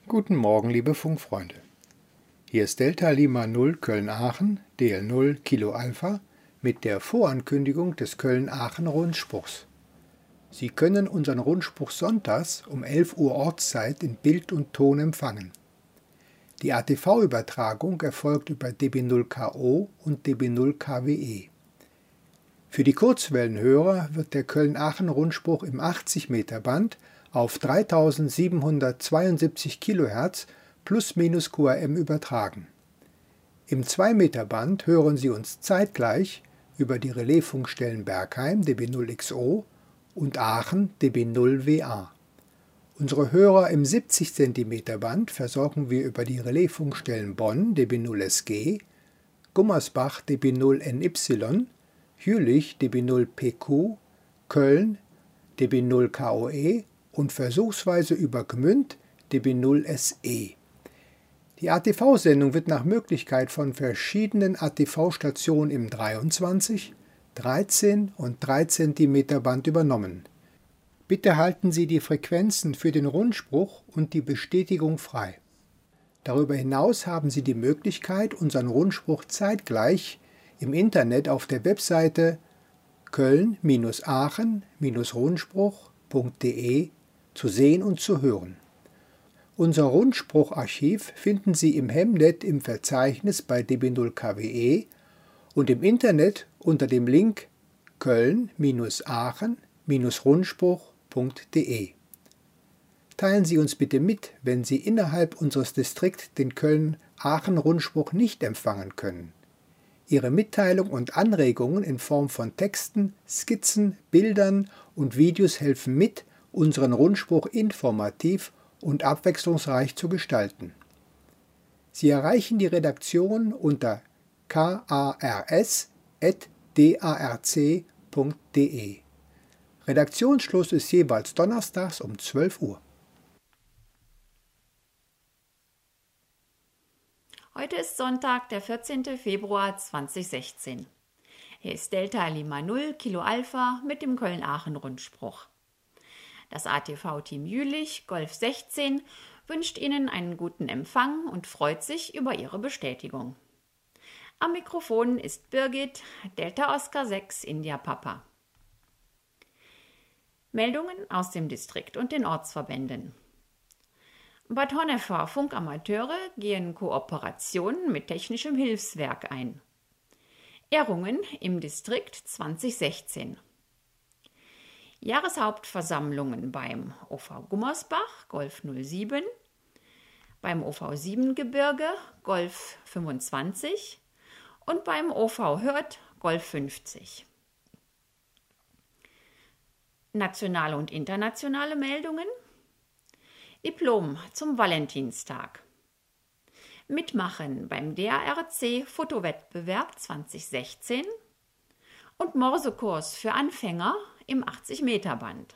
Guten Morgen, liebe Funkfreunde. Hier ist Delta Lima 0 Köln-Aachen, DL0 Kilo Alpha, mit der Vorankündigung des Köln-Aachen-Rundspruchs. Sie können unseren Rundspruch sonntags um 11 Uhr Ortszeit in Bild und Ton empfangen. Die ATV-Übertragung erfolgt über DB0KO und DB0KWE. Für die Kurzwellenhörer wird der Köln-Aachen-Rundspruch im 80-Meter-Band auf 3772 kHz plus/minus QRM übertragen. Im 2-Meter-Band hören Sie uns zeitgleich über die Relaisfunkstellen Bergheim DB0XO und Aachen DB0WA. Unsere Hörer im 70 cm-Band versorgen wir über die Relaisfunkstellen Bonn DB0SG, Gummersbach DB0NY, Jülich DB0PQ, Köln DB0KOE und versuchsweise über Gmünd DB0SE. Die ATV-Sendung wird nach Möglichkeit von verschiedenen ATV-Stationen im 23, 13 und 3 cm Band übernommen. Bitte halten Sie die Frequenzen für den Rundspruch und die Bestätigung frei. Darüber hinaus haben Sie die Möglichkeit, unseren Rundspruch zeitgleich im Internet auf der Webseite köln-aachen-rundspruch.de zu sehen und zu hören. Unser Rundsprucharchiv finden Sie im Hemnet im Verzeichnis bei DB0KWE und im Internet unter dem Link köln-aachen-rundspruch.de. Teilen Sie uns bitte mit, wenn Sie innerhalb unseres Distrikts den Köln-Aachen-Rundspruch nicht empfangen können. Ihre Mitteilung und Anregungen in Form von Texten, Skizzen, Bildern und Videos helfen mit, unseren Rundspruch informativ und abwechslungsreich zu gestalten. Sie erreichen die Redaktion unter kars@darc.de. Redaktionsschluss ist jeweils donnerstags um 12 Uhr. Heute ist Sonntag, der 14. Februar 2016. Hier ist Delta Lima 0 Kilo Alpha mit dem Köln-Aachen-Rundspruch. Das ATV-Team Jülich Golf 16 wünscht Ihnen einen guten Empfang und freut sich über Ihre Bestätigung. Am Mikrofon ist Birgit, Delta Oscar 6 India Papa. Meldungen aus dem Distrikt und den Ortsverbänden. Bad Honnefer Funkamateure gehen Kooperationen mit Technischem Hilfswerk ein. Ehrungen im Distrikt 2016. Jahreshauptversammlungen beim OV Gummersbach Golf 07, beim OV Siebengebirge Golf 25 und beim OV Hürth Golf 50. Nationale und internationale Meldungen. Diplom zum Valentinstag. Mitmachen beim DARC Fotowettbewerb 2016 und Morsekurs für Anfänger im 80-Meter-Band.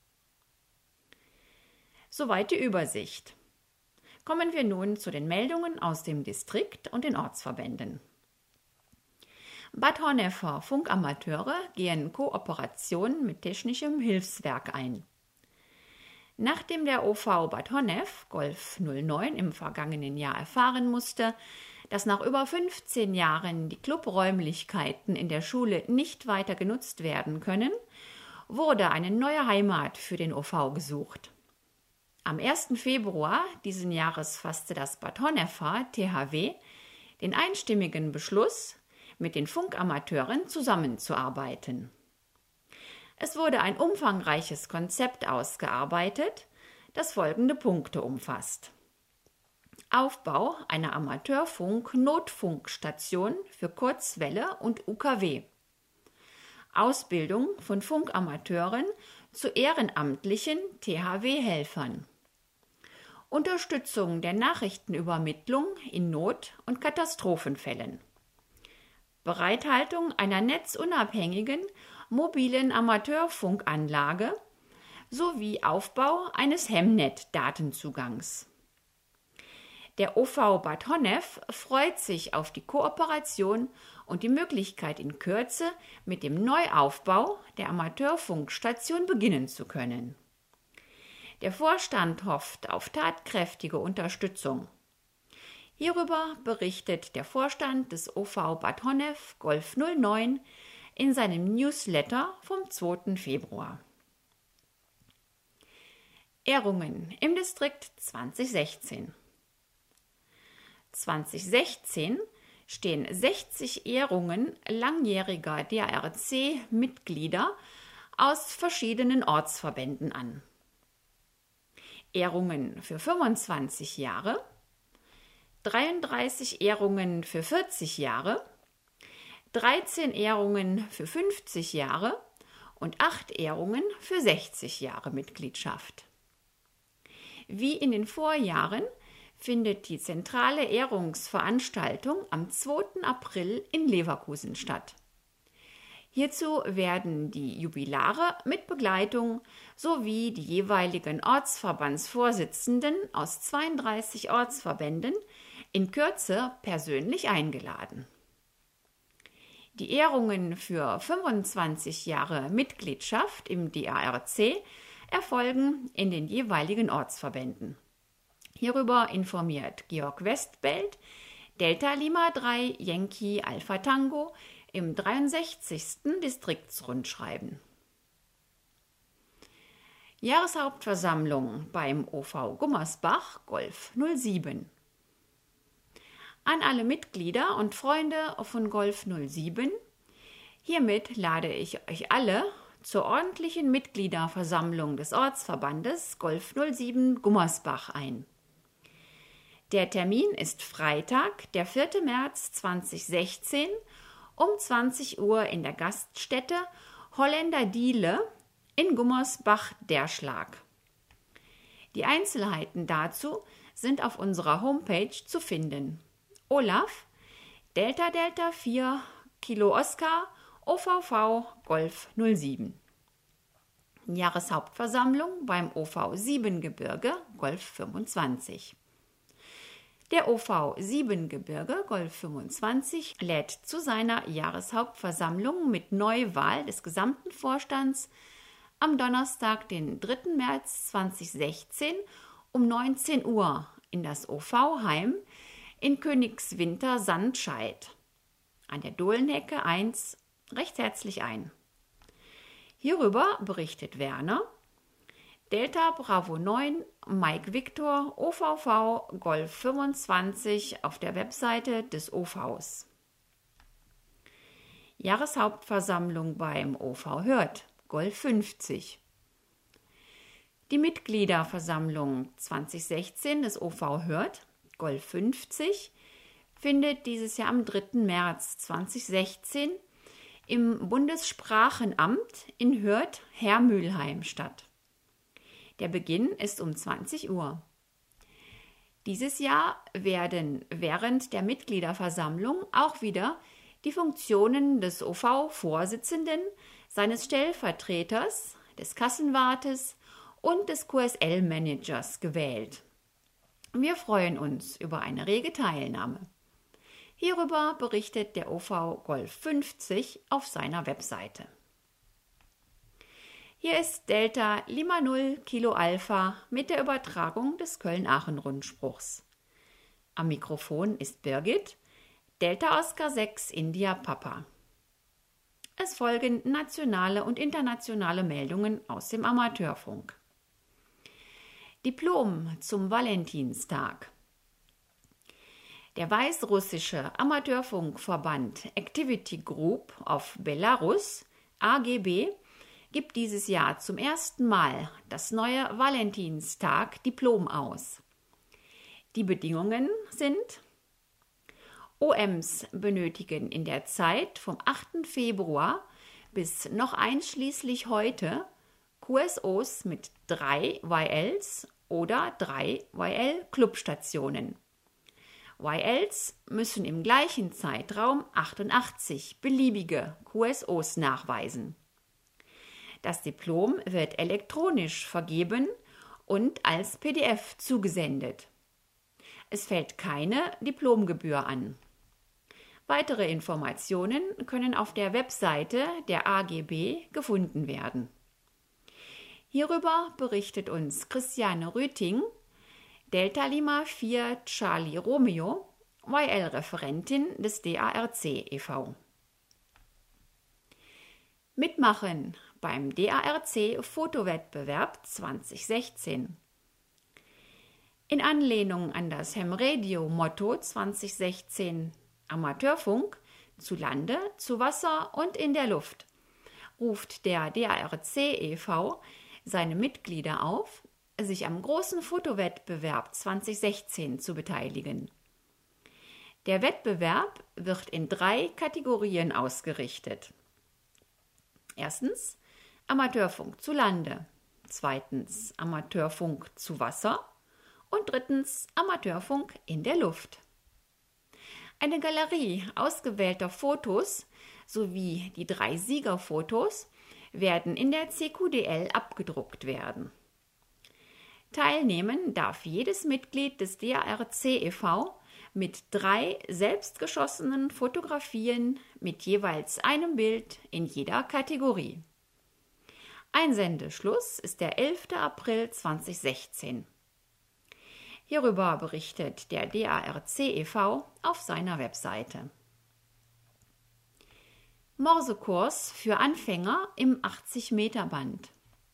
Soweit die Übersicht. Kommen wir nun zu den Meldungen aus dem Distrikt und den Ortsverbänden. Bad Honnefer Funkamateure gehen Kooperation mit Technischem Hilfswerk ein. Nachdem der OV Bad Honnef Golf 09 im vergangenen Jahr erfahren musste, dass nach über 15 Jahren die Clubräumlichkeiten in der Schule nicht weiter genutzt werden können, wurde eine neue Heimat für den OV gesucht. Am 1. Februar diesen Jahres fasste das Bad Honnefer THW den einstimmigen Beschluss, mit den Funkamateuren zusammenzuarbeiten. Es wurde ein umfangreiches Konzept ausgearbeitet, das folgende Punkte umfasst: Aufbau einer Amateurfunk-Notfunkstation für Kurzwelle und UKW, Ausbildung von Funkamateuren zu ehrenamtlichen THW-Helfern, Unterstützung der Nachrichtenübermittlung in Not- und Katastrophenfällen, Bereithaltung einer netzunabhängigen mobilen Amateurfunkanlage sowie Aufbau eines Hemnet-Datenzugangs. Der OV Bad Honnef freut sich auf die Kooperation und die Möglichkeit, in Kürze mit dem Neuaufbau der Amateurfunkstation beginnen zu können. Der Vorstand hofft auf tatkräftige Unterstützung. Hierüber berichtet der Vorstand des OV Bad Honnef Golf 09 in seinem Newsletter vom 2. Februar. Ehrungen im Distrikt 2016. 2016 stehen 60 Ehrungen langjähriger DARC-Mitglieder aus verschiedenen Ortsverbänden an. Ehrungen für 25 Jahre, 33 Ehrungen für 40 Jahre, 13 Ehrungen für 50 Jahre und 8 Ehrungen für 60 Jahre Mitgliedschaft. Wie in den Vorjahren findet die zentrale Ehrungsveranstaltung am 2. April in Leverkusen statt. Hierzu werden die Jubilare mit Begleitung sowie die jeweiligen Ortsverbandsvorsitzenden aus 32 Ortsverbänden in Kürze persönlich eingeladen. Die Ehrungen für 25 Jahre Mitgliedschaft im DARC erfolgen in den jeweiligen Ortsverbänden. Hierüber informiert Georg Westbeld, Delta Lima 3 Yankee Alpha Tango im 63. Distriktsrundschreiben. Jahreshauptversammlung beim OV Gummersbach Golf 07. An alle Mitglieder und Freunde von Golf 07, hiermit lade ich euch alle zur ordentlichen Mitgliederversammlung des Ortsverbandes Golf 07 Gummersbach ein. Der Termin ist Freitag, der 4. März 2016 um 20 Uhr in der Gaststätte Holländer Diele in Gummersbach-Derschlag. Die Einzelheiten dazu sind auf unserer Homepage zu finden. Olaf, Delta Delta 4, Kilo Oscar, OVV Golf 07. Jahreshauptversammlung beim OV Siebengebirge Golf 25. Der OV Siebengebirge Golf 25 lädt zu seiner Jahreshauptversammlung mit Neuwahl des gesamten Vorstands am Donnerstag, den 3. März 2016 um 19 Uhr in das OV-Heim in Königswinter-Sandscheid an der Dohlenhecke 1 recht herzlich ein. Hierüber berichtet Werner, Delta Bravo 9 Mike Victor OVV Golf 25 auf der Webseite des OVs. Jahreshauptversammlung beim OV Hürth Golf 50. Die Mitgliederversammlung 2016 des OV Hürth Golf 50 findet dieses Jahr am 3. März 2016 im Bundessprachenamt in Hürth-Hermülheim statt. Der Beginn ist um 20 Uhr. Dieses Jahr werden während der Mitgliederversammlung auch wieder die Funktionen des OV-Vorsitzenden, seines Stellvertreters, des Kassenwartes und des QSL-Managers gewählt. Wir freuen uns über eine rege Teilnahme. Hierüber berichtet der OV Golf 50 auf seiner Webseite. Hier ist Delta Lima 0 Kilo Alpha mit der Übertragung des Köln-Aachen-Rundspruchs. Am Mikrofon ist Birgit, Delta Oscar 6 India Papa. Es folgen nationale und internationale Meldungen aus dem Amateurfunk. Diplom zum Valentinstag. Der weißrussische Amateurfunkverband Activity Group of Belarus, AGB, gibt dieses Jahr zum ersten Mal das neue Valentinstag-Diplom aus. Die Bedingungen sind: OMs benötigen in der Zeit vom 8. Februar bis noch einschließlich heute QSOs mit 3 YLs oder 3 YL-Clubstationen. YLs müssen im gleichen Zeitraum 88 beliebige QSOs nachweisen. Das Diplom wird elektronisch vergeben und als PDF zugesendet. Es fällt keine Diplomgebühr an. Weitere Informationen können auf der Webseite der AGB gefunden werden. Hierüber berichtet uns Christiane Rüting, Delta Lima 4 Charlie Romeo, YL-Referentin des DARC e.V. Mitmachen beim DARC Fotowettbewerb 2016. In Anlehnung an das Hem-Radio-Motto 2016 Amateurfunk zu Lande, zu Wasser und in der Luft ruft der DARC e.V. seine Mitglieder auf, sich am großen Fotowettbewerb 2016 zu beteiligen. Der Wettbewerb wird in 3 Kategorien ausgerichtet. Erstens Amateurfunk zu Lande, zweitens Amateurfunk zu Wasser und drittens Amateurfunk in der Luft. Eine Galerie ausgewählter Fotos sowie die 3 Siegerfotos werden in der CQDL abgedruckt werden. Teilnehmen darf jedes Mitglied des DARC e.V. mit 3 selbstgeschossenen Fotografien mit jeweils einem Bild in jeder Kategorie. Einsendeschluss ist der 11. April 2016. Hierüber berichtet der DARC e.V. auf seiner Webseite. Morsekurs für Anfänger im 80-Meter-Band.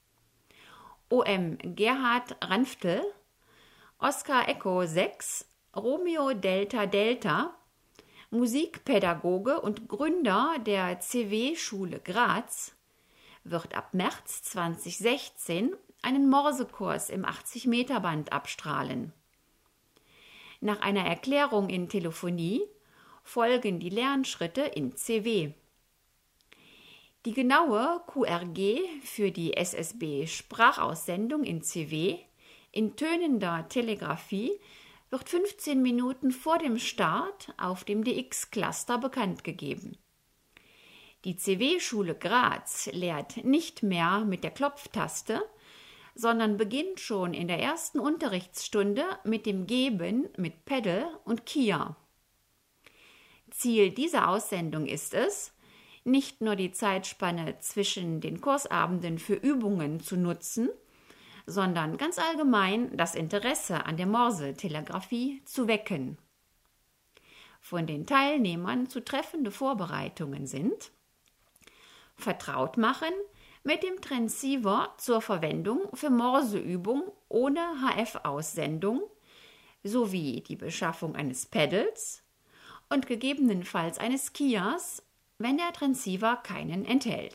OM Gerhard Ranftl, Oscar Echo 6, Romeo Delta Delta, Musikpädagoge und Gründer der CW-Schule Graz, wird ab März 2016 einen Morsekurs im 80-Meter-Band abstrahlen. Nach einer Erklärung in Telephonie folgen die Lernschritte in CW. Die genaue QRG für die SSB-Sprachaussendung in CW in tönender Telegrafie wird 15 Minuten vor dem Start auf dem DX-Cluster bekannt gegeben. Die CW-Schule Graz lehrt nicht mehr mit der Klopftaste, sondern beginnt schon in der ersten Unterrichtsstunde mit dem Geben mit Pedal und Kia. Ziel dieser Aussendung ist es, nicht nur die Zeitspanne zwischen den Kursabenden für Übungen zu nutzen, sondern ganz allgemein das Interesse an der Morsetelegrafie zu wecken. Von den Teilnehmern zu treffende Vorbereitungen sind: Vertraut machen mit dem Transceiver zur Verwendung für Morseübung ohne HF-Aussendung sowie die Beschaffung eines Pedals und gegebenenfalls eines Kias, wenn der Transceiver keinen enthält.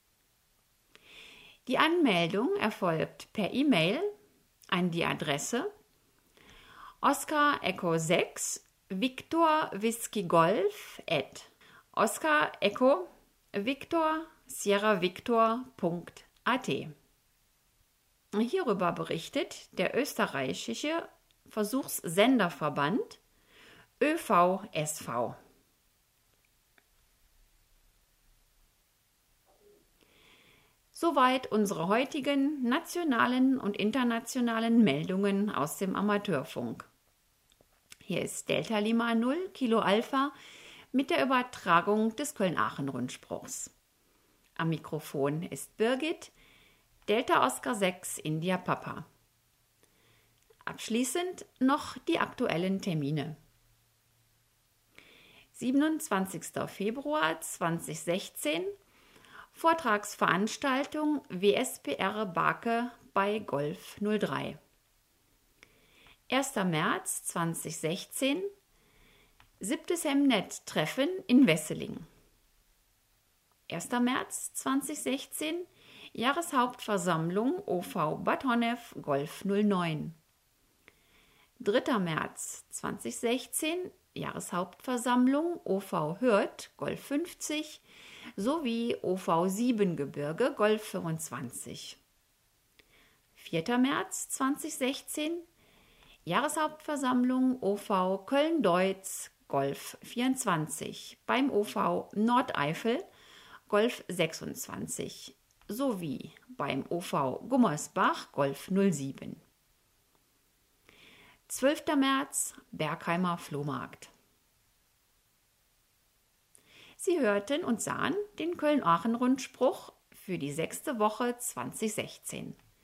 Die Anmeldung erfolgt per E-Mail an die Adresse Oscar Echo 6 Victor Whisky Golf @ Oscar Echo Victor Sierra Victor.at. Hierüber berichtet der österreichische Versuchssenderverband ÖVSV. Soweit unsere heutigen nationalen und internationalen Meldungen aus dem Amateurfunk. Hier ist Delta Lima 0 Kilo Alpha mit der Übertragung des Köln-Aachen-Rundspruchs. Am Mikrofon ist Birgit, Delta Oscar 6 India Papa. Abschließend noch die aktuellen Termine. 27. Februar 2016 Vortragsveranstaltung WSPR Bake bei Golf 03. 1. März 2016 7. Hemnet-Treffen in Wesseling. 1. März 2016 Jahreshauptversammlung OV Bad Honnef Golf 09. 3. März 2016 Jahreshauptversammlung OV Hürth Golf 50 sowie OV Siebengebirge Golf 25. 4. März 2016 Jahreshauptversammlung OV Köln-Deutz Golf 24 beim OV Nordeifel Golf 26 sowie beim OV Gummersbach Golf 07. 12. März Bergheimer Flohmarkt. Sie hörten und sahen den Köln-Aachen-Rundspruch für die 6. Woche 2016.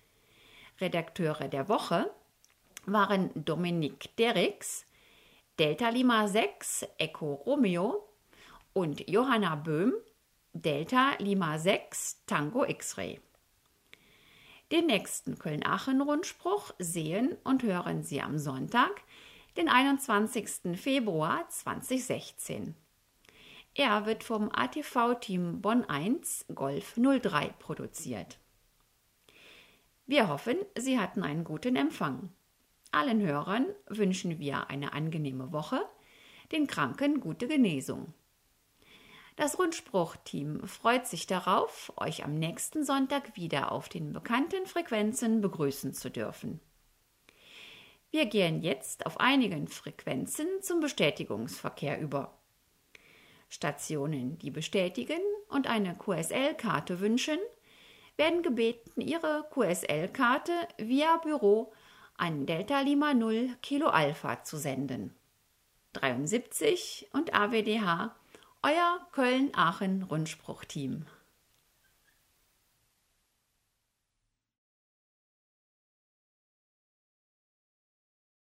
Redakteure der Woche waren Dominique Derricks, Delta Lima 6 Echo Romeo und Johanna Böhm, Delta Lima 6 Tango X-Ray. Den nächsten Köln-Aachen-Rundspruch sehen und hören Sie am Sonntag, den 21. Februar 2016. Er wird vom ATV-Team Bonn 1 Golf 03 produziert. Wir hoffen, Sie hatten einen guten Empfang. Allen Hörern wünschen wir eine angenehme Woche, den Kranken gute Genesung. Das Rundspruch-Team freut sich darauf, euch am nächsten Sonntag wieder auf den bekannten Frequenzen begrüßen zu dürfen. Wir gehen jetzt auf einigen Frequenzen zum Bestätigungsverkehr über. Stationen, die bestätigen und eine QSL-Karte wünschen, werden gebeten, ihre QSL-Karte via Büro an Delta Lima 0 Kilo Alpha zu senden. 73 und AWDH, euer Köln-Aachen-Rundspruch-Team.